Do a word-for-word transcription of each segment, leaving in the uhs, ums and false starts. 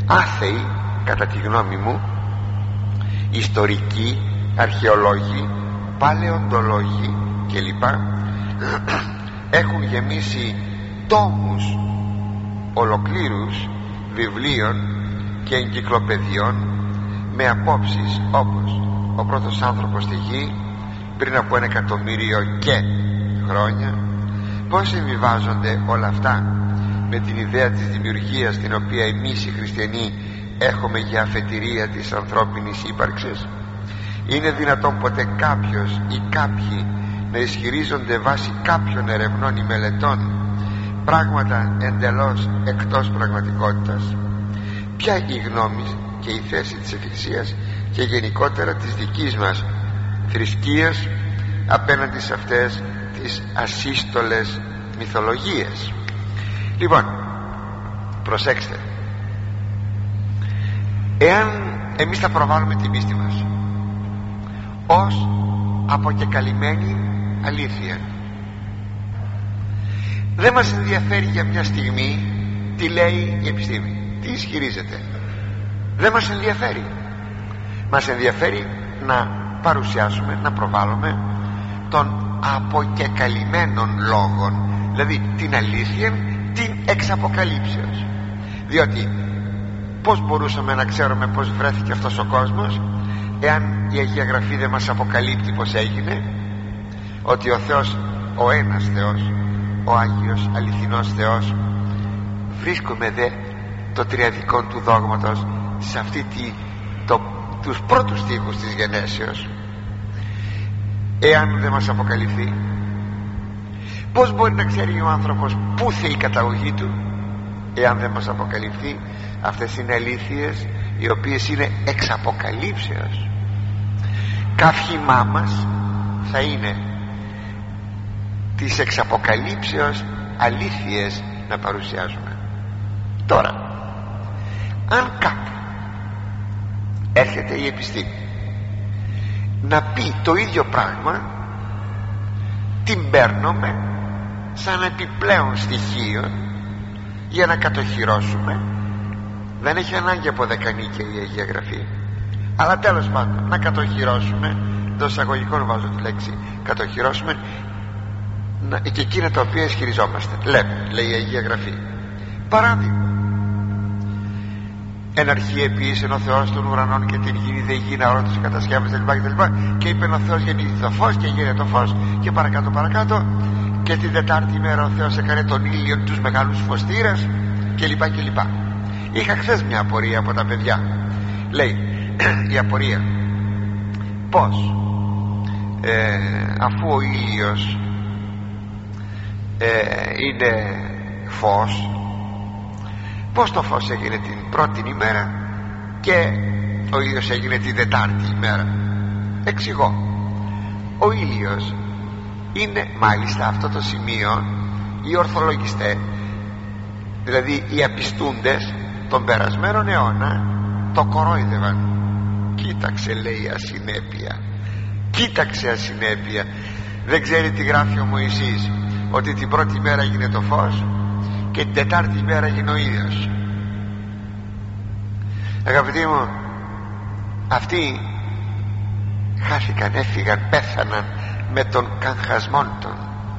άθεοι κατά τη γνώμη μου, ιστορικοί, αρχαιολόγοι, παλαιοντολόγοι κλπ, έχουν γεμίσει τόμους ολοκλήρους βιβλίων και εγκυκλοπαιδιών με απόψεις όπως ο πρώτος άνθρωπος στη γη πριν από ένα εκατομμύριο και χρόνια, πώς εμβιβάζονται όλα αυτά με την ιδέα της δημιουργίας την οποία εμείς οι χριστιανοί έχουμε για αφετηρία της ανθρώπινης ύπαρξης. Είναι δυνατόν ποτέ κάποιος ή κάποιοι να ισχυρίζονται βάσει κάποιων ερευνών ή μελετών πράγματα εντελώς εκτός πραγματικότητας? Ποια η γνώμη και η θέση της Εκκλησίας και γενικότερα της δικής μας θρησκείας απέναντι σε αυτές τις ασύστολες μυθολογίες? Λοιπόν, προσέξτε, εάν εμείς θα προβάλλουμε την πίστη μας ως αποκεκαλυμμένη αλήθεια, δεν μας ενδιαφέρει για μια στιγμή τι λέει η επιστήμη, τι ισχυρίζεται. Δεν μας ενδιαφέρει. Μας ενδιαφέρει να παρουσιάσουμε, να προβάλλουμε των αποκεκαλυμμένων λόγων, δηλαδή την αλήθεια, την εξαποκαλύψεως. Διότι πώς μπορούσαμε να ξέρουμε πώς βρέθηκε αυτός ο κόσμος εάν η Αγία Γραφή δεν μας αποκαλύπτει πως έγινε? Ότι ο Θεός, ο ένας Θεός, ο Άγιος αληθινός Θεός, βρίσκουμε δε το τριαδικό του δόγματος σε αυτή τη, το, τους πρώτους στίχους της γενέσεως. Εάν δεν μας αποκαλυφθεί, πώς μπορεί να ξέρει ο άνθρωπος πού θα η καταγωγή του? Εάν δεν μας αποκαλυφθεί, αυτές είναι αλήθειες οι οποίες είναι εξ αποκαλύψεως. Καύχημά μας θα είναι τις εξ αποκαλύψεως αλήθειες να παρουσιάζουμε. Τώρα, αν κάπου έρχεται η επιστήμη να πει το ίδιο πράγμα, την παίρνουμε σαν επιπλέον στοιχείο για να κατοχυρώσουμε. Δεν έχει ανάγκη από δεκανίκια η Αγία Γραφή, αλλά τέλος πάντων να κατοχυρώσουμε, εντός εισαγωγικών βάζω τη λέξη κατοχυρώσουμε, να, και εκείνα τα οποία ισχυριζόμαστε. Λέμε, λέει η Αγία Γραφή, παράδειγμα, εν αρχή επίσης ο Θεός των ουρανών και την γη, δε γίνα όλα τους κατασκεύασε κτλ. Και είπε ο Θεός γεννήθη το φως και γίνεται το φως, και παρακάτω παρακάτω, και την Τετάρτη ημέρα ο Θεός έκανε τον ήλιο, τους μεγάλους φωστήρες κλπ κλπ. Είχα χθες μια απορία από τα παιδιά. Λέει η απορία, πως ε, αφού ο ήλιος ε, είναι φως, πως το φως έγινε την πρώτη ημέρα και ο ήλιος έγινε την Τετάρτη ημέρα? Εξηγώ, ο ήλιος είναι, μάλιστα αυτό το σημείο οι ορθολογιστές, δηλαδή οι απιστούντες των περασμένων αιώνα, το κορόιδευαν. Κοίταξε, λέει, ασυνέπεια, κοίταξε ασυνέπεια. Δεν ξέρει τι γράφει ο Μωυσής, ότι την πρώτη μέρα έγινε το φως και την Τετάρτη μέρα έγινε ο ήλιος? Αγαπητοί μου, αυτοί χάθηκαν, έφυγαν, πέθαναν με τον καγχασμόν των.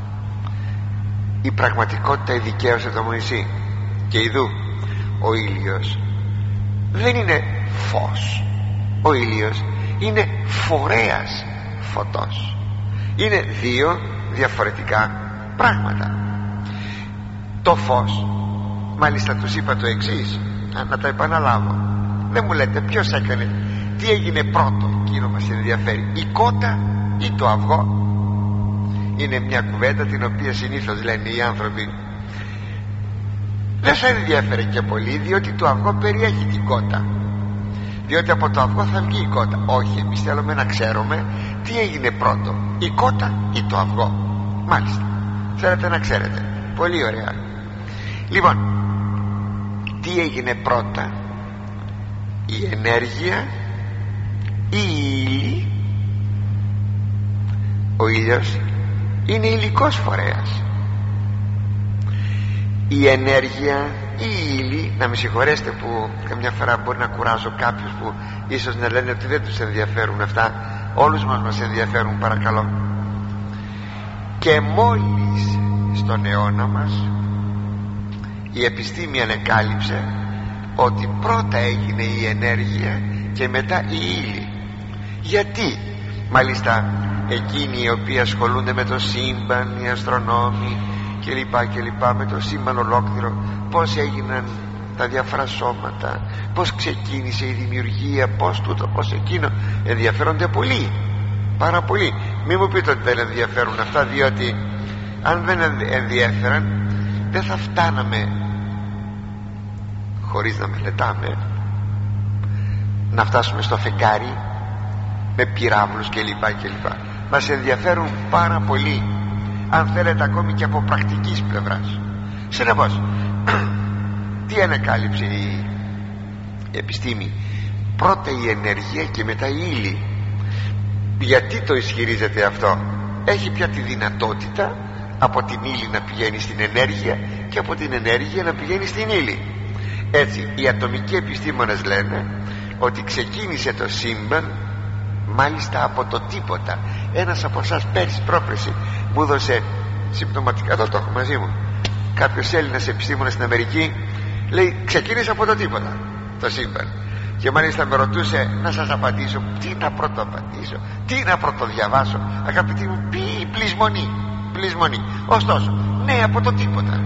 Η πραγματικότητα ειδικαίωσε τον Μωυσή. Και ειδού, ο ήλιος δεν είναι φως, ο ήλιος είναι φορέας φωτός. Είναι δύο διαφορετικά πράγματα. Το φως, μάλιστα τους είπα το εξής, να τα επαναλάβω, δεν μου λέτε ποιος έκανε, τι έγινε πρώτο, εκείνο μας ενδιαφέρει, η κότα ή το αυγό? Είναι μια κουβέντα την οποία συνήθως λένε οι άνθρωποι. Δεν θα ενδιαφέρει και πολύ, διότι το αυγό περιέχει την κότα, διότι από το αυγό θα βγει η κότα. Όχι, εμείς θέλουμε να ξέρουμε τι έγινε πρώτο, η κότα ή το αυγό. Μάλιστα, θέλετε να ξέρετε, πολύ ωραία. Λοιπόν, τι έγινε πρώτα, η ενέργεια ή η ύλη? Ο ήλιος είναι υλικός φορέας. η ενέργεια ή η ύλη, να με συγχωρέσετε που καμιά φορά μπορεί να κουράζω κάποιους που ίσως να λένε ότι δεν τους ενδιαφέρουν αυτά, όλους μας μας ενδιαφέρουν, παρακαλώ. Και μόλις στον αιώνα μας η επιστήμη ανεκάλυψε ότι πρώτα έγινε η ενέργεια και μετά η ύλη. Γιατί μάλιστα εκείνοι οι οποίοι ασχολούνται με το σύμπαν, οι αστρονόμοι και λοιπά και λοιπά, με το σύμπαν ολόκληρο, πως έγιναν τα διάφορα σώματα, πως ξεκίνησε η δημιουργία, πως τούτο, πως εκείνο, ενδιαφέρονται πολύ, πάρα πολύ. Μη μου πείτε ότι δεν ενδιαφέρουν αυτά, διότι αν δεν ενδιαφέραν δεν θα φτάναμε, χωρίς να μελετάμε, να φτάσουμε στο φεγγάρι με πυράβλους και λοιπά και λοιπά. Μας ενδιαφέρουν πάρα πολύ, αν θέλετε ακόμη και από πρακτικής πλευράς. Συνεπώς τι ανακάλυψε η επιστήμη? Πρώτα η ενέργεια και μετά η ύλη. Γιατί το ισχυρίζεται αυτό? Έχει πια τη δυνατότητα από την ύλη να πηγαίνει στην ενέργεια και από την ενέργεια να πηγαίνει στην ύλη. Έτσι οι ατομικοί επιστήμονες λένε ότι ξεκίνησε το σύμπαν μάλιστα από το τίποτα. Ένας από εσάς πέρσι πρόπερσι μου έδωσε συμπτωματικά, εδώ το έχω μαζί μου, κάποιος Έλληνας επιστήμονας στην Αμερική, λέει ξεκίνησε από το τίποτα το σύμπαν, και μάλιστα με ρωτούσε να σας απαντήσω. Τι να πρώτο απαντήσω, τι να πρώτο διαβάσω? Αγαπητοί μου, πει πλεισμονή, πλεισμονή. Ωστόσο, ναι, από το τίποτα.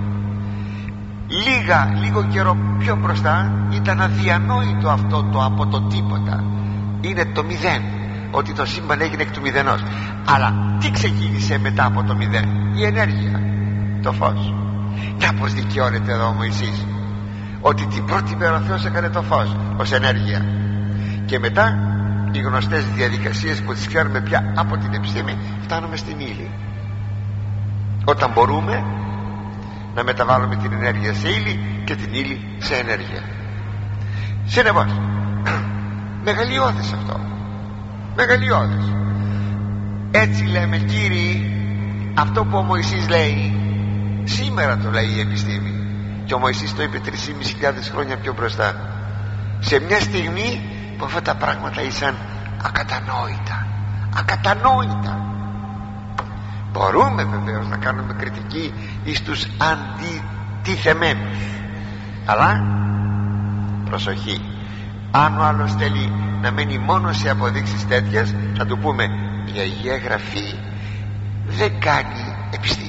Λίγα, λίγο καιρό πιο μπροστά ήταν αδιανόητο αυτό το από το τίποτα. Είναι το μηδέν, ότι το σύμπαν έγινε εκ του μηδενός. Αλλά τι ξεκίνησε μετά από το μηδέν? Η ενέργεια, το φως. Να πως δικαιώνεται εδώ ο Μωυσής ότι την πρώτη μέρα ο Θεός έκανε το φως ως ενέργεια, και μετά οι γνωστές διαδικασίες που τις ξέρουμε πια από την επιστήμη, φτάνουμε στην ύλη, όταν μπορούμε να μεταβάλουμε την ενέργεια σε ύλη και την ύλη σε ενέργεια. Συνεπώς μεγαλειώδες αυτό, μεγαλειώδες. Έτσι λέμε, κύριοι, αυτό που ο Μωυσής λέει σήμερα το λέει η επιστήμη, και ο Μωυσής το είπε τρεις χιλιάδες πεντακόσιες χρόνια πιο μπροστά, σε μια στιγμή που αυτά τα πράγματα ήσαν ακατανόητα, ακατανόητα. Μπορούμε βεβαίως να κάνουμε κριτική εις τους αντιτιθεμένους, αλλά προσοχή, αν ο άλλος θέλει να μένει μόνο σε αποδείξεις τέτοιες, θα του πούμε η Αγία Γραφή δεν κάνει επιστήμη.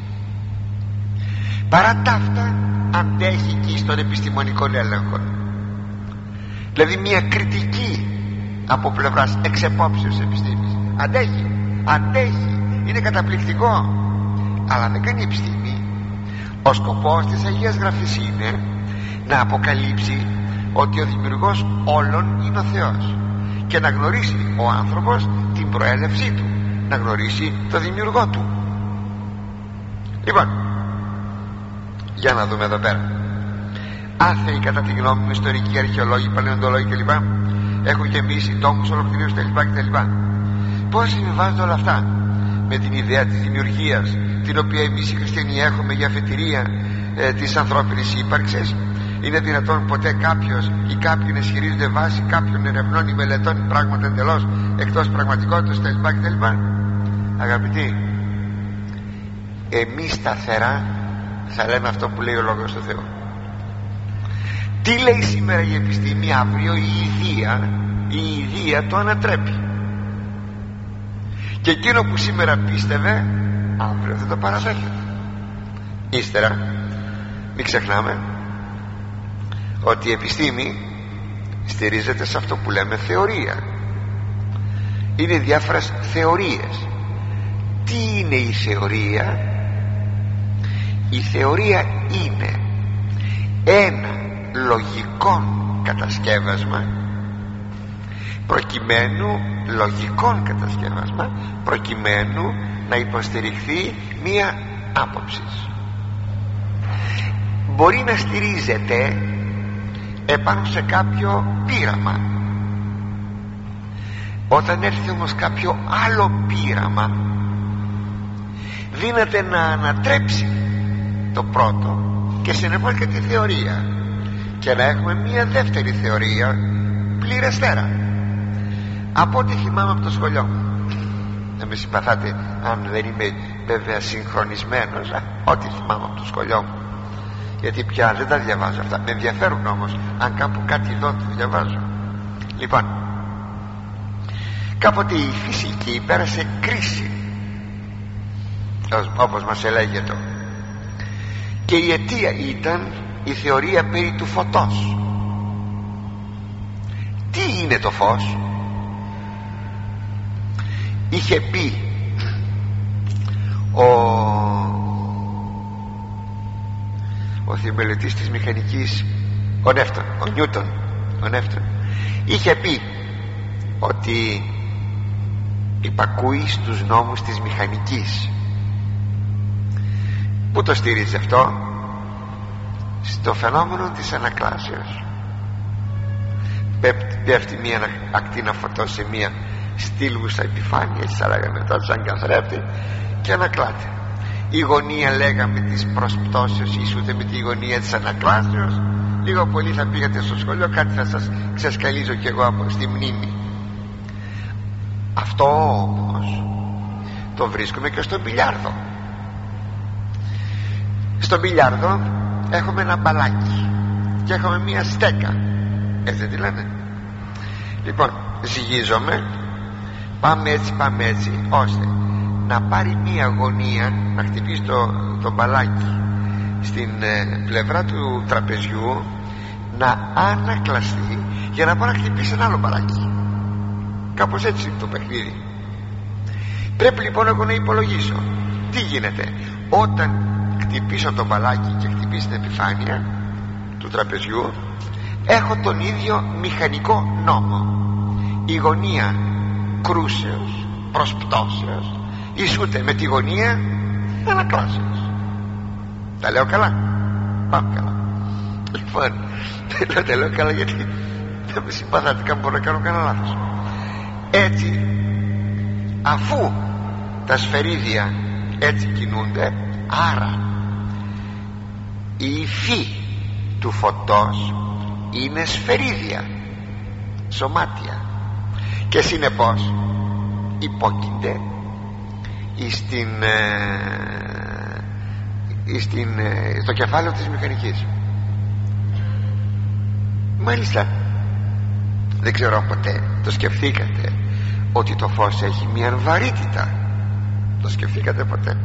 Παρά τα αυτά αντέχει και στον επιστημονικό έλεγχο. Δηλαδή μια κριτική από πλευράς εξεπόψεως επιστήμης αντέχει, αντέχει, είναι καταπληκτικό, αλλά δεν κάνει επιστήμη. Ο σκοπός της Αγίας Γραφής είναι να αποκαλύψει ότι ο δημιουργός όλων είναι ο Θεός, και να γνωρίσει ο άνθρωπος την προέλευσή του, να γνωρίσει το δημιουργό του. Λοιπόν, για να δούμε εδώ πέρα. Άθεοι κατά τη γνώμη μου ιστορικοί, αρχαιολόγοι, παλαιοντολόγοι κλπ. Έχουν γεμίσει τόμους ολοκληρούς κτλ. Πώς συμβιβάζονται όλα αυτά με την ιδέα της δημιουργίας, την οποία εμείς οι χριστιανοί έχουμε για αφετηρία ε, της ανθρώπινης ύπαρξης? Είναι δυνατόν ποτέ κάποιος ή κάποιον ισχυρίζονται βάσει κάποιων ερευνών ή μελετών πράγματα εντελώς εκτός πραγματικότητας κτλ? Αγαπητοί, εμείς σταθερά θα λέμε αυτό που λέει ο Λόγος του Θεού. Τι λέει σήμερα η επιστήμη, αύριο η ιδία, η ιδία το ανατρέπει, και εκείνο που σήμερα πίστευε αύριο δεν το παραδέχεται. Ύστερα μην ξεχνάμε ότι η επιστήμη στηρίζεται σε αυτό που λέμε θεωρία. Είναι διάφορες θεωρίες. Τι είναι η θεωρία? Η θεωρία είναι ένα λογικό κατασκεύασμα προκειμένου λογικών κατασκεύασμα προκειμένου να υποστηριχθεί μία άποψη. Μπορεί να στηρίζεται επάνω σε κάποιο πείραμα. Όταν έρθει όμως κάποιο άλλο πείραμα, δύναται να ανατρέψει το πρώτο και συνεπώς και τη θεωρία, και να έχουμε μία δεύτερη θεωρία πληρεστέρα. Από ό,τι θυμάμαι από το σχολείο μου, να με συμπαθάτε αν δεν είμαι βέβαια συγχρονισμένος, ό,τι θυμάμαι από το σχολείο μου, γιατί πια δεν τα διαβάζω αυτά, με ενδιαφέρουν όμως, αν κάπου κάτι δω το διαβάζω. Λοιπόν, κάποτε η φυσική πέρασε κρίση, όπως μας ελέγεται, και η αιτία ήταν η θεωρία περί του φωτός. Τι είναι το φως? Είχε πει ο ο θεμελιωτής της μηχανικής, ο Νεύτων, ο Νιούτον, ο Νεύτων, είχε πει ότι υπακούει στους νόμους της μηχανικής. Πού το στηρίζει αυτό? Στο φαινόμενο της ανακλάσεως. Πέφτει μία ακτίνα φωτός σε μία στήλουσα επιφάνεια, έτσι θα λέγαμε τώρα, σαν καθρέφτη, και ανακλάται. Η γωνία, λέγαμε, της προσπτώσεως ισούται με τη γωνία της ανακλάσεως. Λίγο πολύ θα πήγατε στο σχολείο, κάτι θα σας ξεσκαλίζω κι εγώ από στη μνήμη. Αυτό όμως το βρίσκουμε και στο μπιλιάρδο. Στο μπιλιάρδο έχουμε ένα μπαλάκι και έχουμε μία στέκα, έτσι δεν τη λένε? Λοιπόν, ζυγίζομαι, πάμε έτσι, πάμε έτσι, ώστε να πάρει μία γωνία, να χτυπήσει το, το μπαλάκι στην ε, πλευρά του τραπεζιού, να ανακλαστεί για να πάει να χτυπήσει ένα άλλο μπαλάκι. Κάπως έτσι το παιχνίδι. Πρέπει λοιπόν εγώ να υπολογίσω τι γίνεται όταν χτυπήσω το μπαλάκι και χτυπήσει την επιφάνεια του τραπεζιού. Έχω τον ίδιο μηχανικό νόμο. Η γωνία κρούσεως, προσπτώσεως ισούται με τη γωνία ανακλάσεως. Τα λέω καλά? Πάμε καλά. Λοιπόν, δεν τα λέω καλά γιατί δεν με συμπαθάτε, καν μπορώ να κάνω κανένα λάθος. Έτσι, αφού τα σφαιρίδια έτσι κινούνται, άρα η υφή του φωτός είναι σφαιρίδια, σωμάτια, και συνεπώς υπόκεινται στην, στην, στο κεφάλαιο της μηχανικής. Μάλιστα, δεν ξέρω αν ποτέ το σκεφτήκατε ότι το φως έχει μια βαρύτητα? Το σκεφτήκατε ποτέ?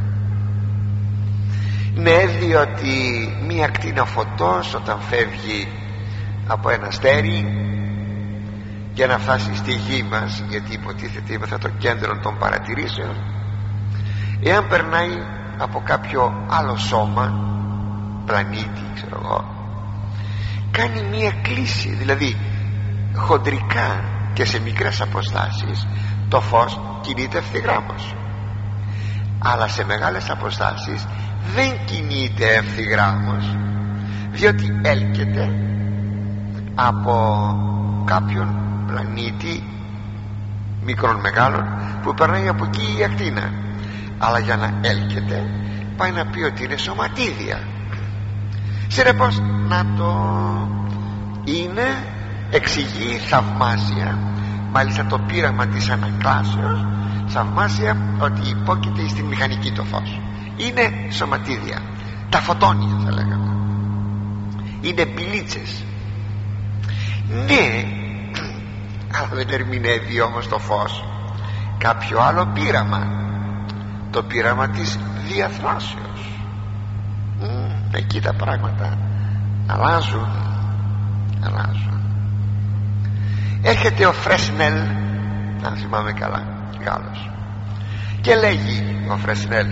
Ναι, διότι μια ακτίνα φωτός όταν φεύγει από ένα αστέρι για να φτάσει στη γη μας, γιατί υποτίθεται είμαστε το κέντρο των παρατηρήσεων, εάν περνάει από κάποιο άλλο σώμα, πλανήτη ξέρω εγώ, κάνει μία κλίση, δηλαδή χοντρικά και σε μικρές αποστάσεις το φως κινείται ευθυγράμμως, αλλά σε μεγάλες αποστάσεις δεν κινείται ευθυγράμμως, διότι έλκεται από κάποιον πλανήτη μικρών μεγάλων που περνάει από εκεί η ακτίνα. Αλλά για να έλκεται πάει να πει ότι είναι σωματίδια. Συνεπώς να το είναι, εξηγεί θαυμάσια, μάλιστα το πείραμα της ανακλάσεως, θαυμάσια, ότι υπόκειται στην μηχανική το φως. Είναι σωματίδια, τα φωτόνια θα λέγαμε, είναι πηλίτσες. Ναι, αλλά δεν ερμηνεύει όμως το φως κάποιο άλλο πείραμα, το πείραμα της διαθράσεως. Μ, εκεί τα πράγματα αλλάζουν, αλλάζουν. Έρχεται ο Φρέσνελ, αν θυμάμαι καλά, Γάλλος, και λέγει ο Φρέσνελ: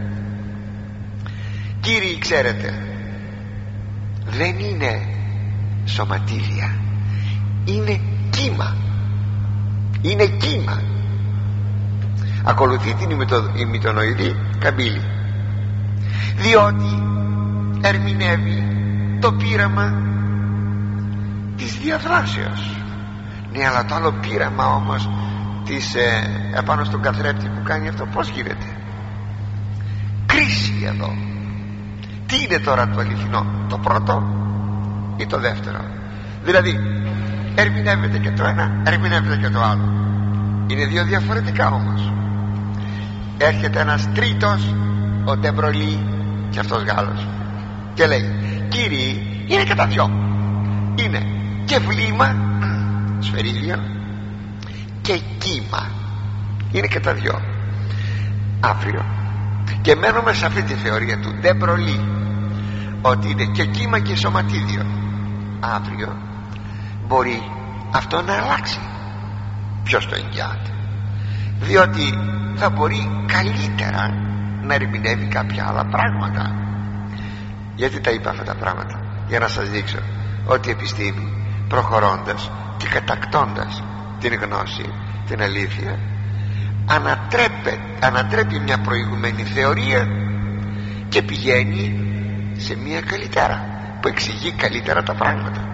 κύριοι, ξέρετε, δεν είναι σωματίδια, είναι κύμα, είναι κύμα. Ακολουθεί την ημιτονοειδή καμπύλη, διότι ερμηνεύει το πείραμα της διαδράσεως. Ναι, αλλά το άλλο πείραμα όμως της, ε, επάνω στον καθρέπτη που κάνει αυτό, πώς γίνεται? Κρίση εδώ. Τι Τι είναι τώρα το αληθινό, το πρώτο ή το δεύτερο? Δηλαδή ερμηνεύεται και το ένα, ερμηνεύεται και το άλλο. Είναι δύο διαφορετικά όμως. Έρχεται ένας τρίτος, ο Ντεμπρολί, και αυτός Γάλλος, και λέει: κύριοι, είναι και τα δυο. Είναι και βλήμα, σφαιρίδιο, και κύμα. Είναι και τα δυο. Αύριο, και μένουμε σε αυτή τη θεωρία του Ντεμπρολί, ότι είναι και κύμα και σωματίδιο. Αύριο μπορεί αυτό να αλλάξει. Ποιος το εγγυάται? Διότι θα μπορεί καλύτερα να ερμηνεύει κάποια άλλα πράγματα. Γιατί τα είπα αυτά τα πράγματα? Για να σας δείξω ότι η επιστήμη, προχωρώντας και κατακτώντας την γνώση, την αλήθεια, ανατρέπει, ανατρέπει μια προηγουμένη θεωρία και πηγαίνει σε μια καλύτερα, που εξηγεί καλύτερα τα πράγματα.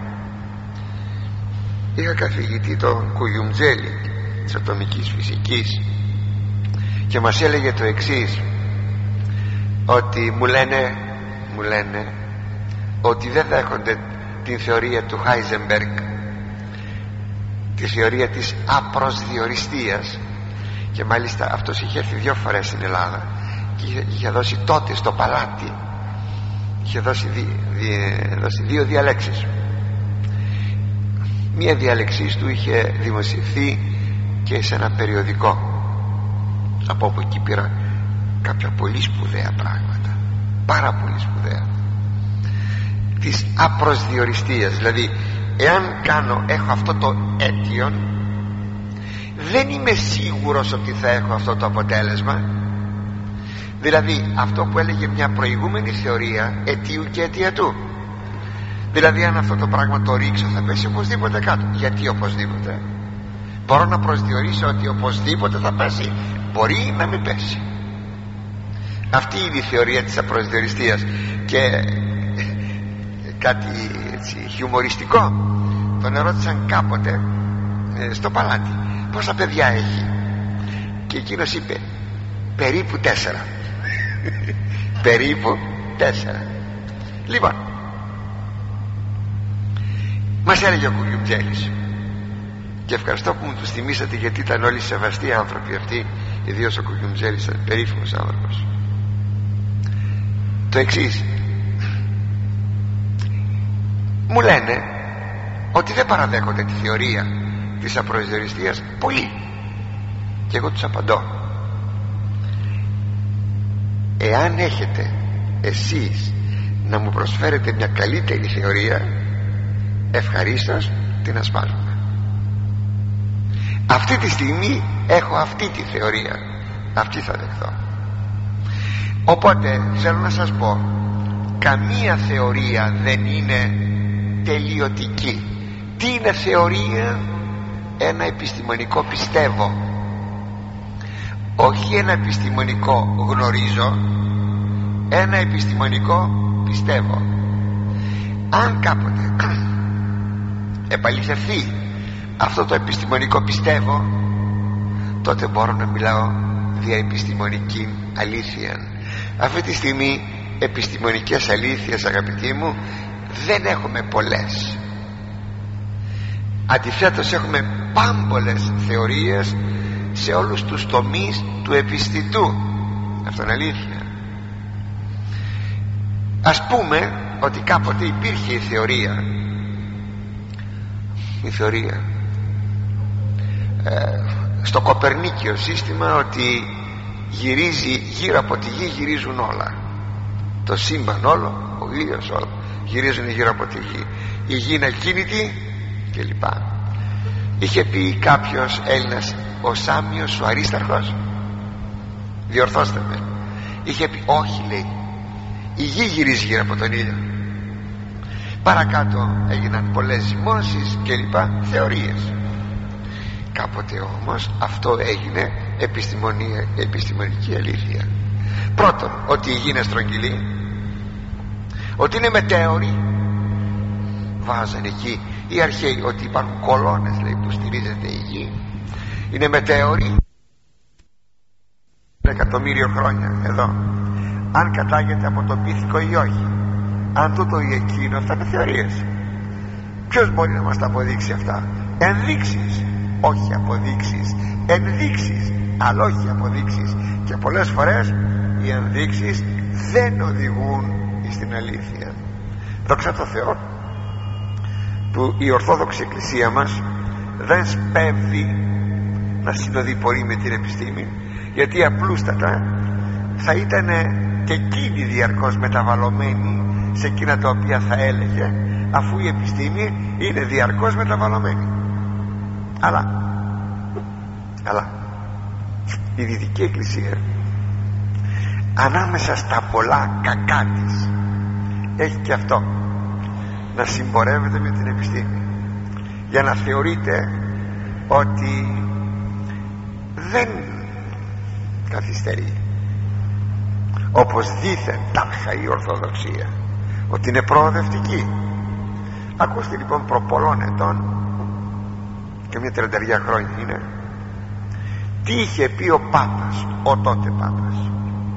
Είχα καθηγητή τον Κουγιουμτζέλη της ατομικής φυσικής και μας έλεγε το εξής, ότι μου λένε, μου λένε ότι δεν δέχονται την θεωρία του Χάιζενμπεργκ, τη θεωρία της απροσδιοριστίας, και μάλιστα αυτός είχε έρθει δύο φορές στην Ελλάδα και είχε, είχε δώσει τότε στο παλάτι, είχε δώσει, δι, δι, δώσει δύο διαλέξεις. Μία διάλεξή του είχε δημοσιευθεί και σε ένα περιοδικό, από όπου εκεί πήρα κάποια πολύ σπουδαία πράγματα, πάρα πολύ σπουδαία, της απροσδιοριστίας. Δηλαδή εάν κάνω, έχω αυτό το αίτιον, δεν είμαι σίγουρος ότι θα έχω αυτό το αποτέλεσμα. Δηλαδή αυτό που έλεγε μια προηγούμενη θεωρία αιτίου και αιτιατού. Δηλαδή αν αυτό το πράγμα το ρίξω θα πέσει οπωσδήποτε κάτω. Γιατί οπωσδήποτε? Μπορώ να προσδιορίσω ότι οπωσδήποτε θα πέσει, μπορεί να μην πέσει. Αυτή είναι η θεωρία της απροσδιοριστίας. Και κάτι έτσι χιουμοριστικό, τον ερώτησαν κάποτε ε, στο παλάτι πόσα παιδιά έχει, και εκείνος είπε περίπου τέσσερα. Περίπου τέσσερα. Λοιπόν, μας έλεγε ο Κουγιουμτζέλης, και ευχαριστώ που μου τους θυμήσατε, γιατί ήταν όλοι σεβαστοί άνθρωποι αυτοί, ιδίως ο Κουγιουμτζέλης ήταν περίφημος άνθρωπος, το εξής. Μου λένε ότι δεν παραδέχονται τη θεωρία της απροσδιοριστίας πολλοί, και εγώ τους απαντώ: εάν έχετε εσείς να μου προσφέρετε μια καλύτερη θεωρία, ευχαρίστως την ασπάζουμε. Αυτή τη στιγμή έχω αυτή τη θεωρία, αυτή θα δεχθώ. Οπότε θέλω να σας πω, καμία θεωρία δεν είναι τελειωτική. Τι είναι θεωρία? Ένα επιστημονικό πιστεύω, όχι ένα επιστημονικό γνωρίζω, ένα επιστημονικό πιστεύω. Αν κάποτε επαληθευτεί αυτό το επιστημονικό πιστεύω, τότε μπορώ να μιλάω δια επιστημονική αλήθεια. Αυτή τη στιγμή επιστημονικές αλήθειες, αγαπητοί μου, δεν έχουμε πολλές. Αντιθέτως έχουμε πάμπολες θεωρίες σε όλους τους τομείς του επιστητού. Αυτό είναι αλήθεια. Ας πούμε ότι κάποτε υπήρχε η θεωρία, η θεωρία ε, στο Κοπερνίκιο σύστημα, ότι γυρίζει γύρω από τη γη, γυρίζουν όλα, το σύμπαν όλο, ο ήλιος όλο, γυρίζουν γύρω από τη γη, η γη είναι ακίνητη κλπ. Είχε πει κάποιος Έλληνας, ο Σάμιος ο Αρίσταρχος, διορθώστε με, είχε πει όχι, λέει, η γη γυρίζει γύρω από τον ήλιο. Παρακάτω έγιναν πολλές ζυμώσεις και λοιπά, θεωρίες. Κάποτε όμως αυτό έγινε επιστημονική αλήθεια. Πρώτον, ότι η γη είναι στρογγυλή, ότι είναι μετέωρη. Βάζανε εκεί οι αρχαίοι ότι υπάρχουν κολόνες, λέει, που στηρίζεται η γη, είναι μετέωρη. Εκατομμύριο χρόνια εδώ, αν κατάγεται από το πίθηκο ή όχι. αν τούτο ή εκείνο, αυτά είναι θεωρίες. Ποιος μπορεί να μας τα αποδείξει αυτά? Ενδείξεις, όχι αποδείξεις. Ενδείξεις, αλλά όχι αποδείξεις. Και πολλές φορές οι ενδείξεις δεν οδηγούν στην αλήθεια. Δόξα τω Θεώ που η Ορθόδοξη Εκκλησία μας δεν σπέβδει να συνοδοιπορεί με την επιστήμη, γιατί απλούστατα θα ήταν και εκείνη διαρκώς μεταβαλλομένη σε εκείνα τα οποία θα έλεγε, αφού η επιστήμη είναι διαρκώς μεταβαλλομένη. Αλλά αλλά η Δυτική Εκκλησία, ανάμεσα στα πολλά κακά της, έχει και αυτό, να συμπορεύεται με την επιστήμη, για να θεωρείται ότι δεν καθυστερεί, όπως δήθεν τάχα η Ορθοδοξία, ότι είναι προοδευτική. Ακούστε λοιπόν, προ πολλών ετών, και μια τριανταριά χρόνια είναι, τι είχε πει ο Πάπας, ο τότε Πάπας.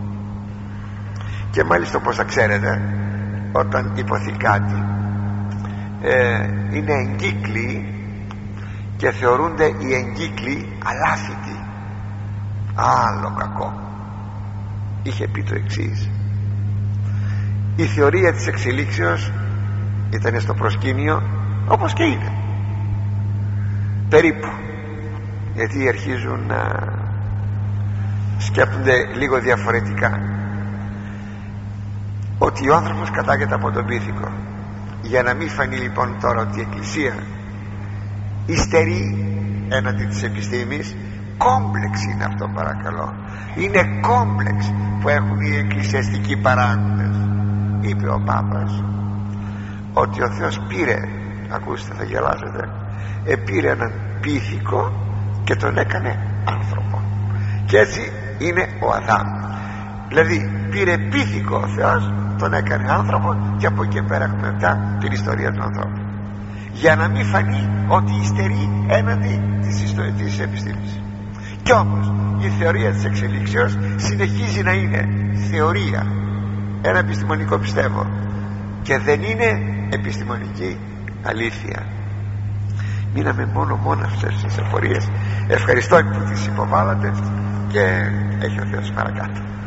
Και μάλιστα, όπως θα ξέρετε, όταν υποθεί κάτι, ε, είναι εγκύκλοι και θεωρούνται οι εγκύκλοι αλάθητοι. Άλλο κακό. Είχε πει το εξής: η θεωρία της εξελίξεως ήταν στο προσκήνιο, όπως και είναι περίπου, γιατί αρχίζουν να σκέπτονται λίγο διαφορετικά, ότι ο άνθρωπος κατάγεται από τον πίθηκο. Για να μην φανεί λοιπόν τώρα ότι η Εκκλησία υστερεί έναντι της επιστήμης, κόμπλεξ είναι αυτό, παρακαλώ. Είναι κόμπλεξ που έχουν οι εκκλησιαστικοί παράγοντες. Είπε ο Πάπας ότι ο Θεός πήρε, ακούστε, θα γελάσετε, επήρε έναν πίθηκο και τον έκανε άνθρωπο. Και έτσι είναι ο Αδάμ. Δηλαδή πήρε πίθηκο ο Θεός, τον έκανε άνθρωπο, και από εκεί πέρα έχουμε μετά την ιστορία του ανθρώπου, για να μην φανεί ότι υστερεί έναντι της, ιστορίας, της επιστήμης. Κι όμως η θεωρία της εξελίξεως συνεχίζει να είναι θεωρία, ένα επιστημονικό πιστεύω, και δεν είναι επιστημονική αλήθεια. Μείναμε μόνο μόνο αυτές τις απορίες. Ευχαριστώ που τις υποβάλλατε και έχει ο Θεός παρακάτω.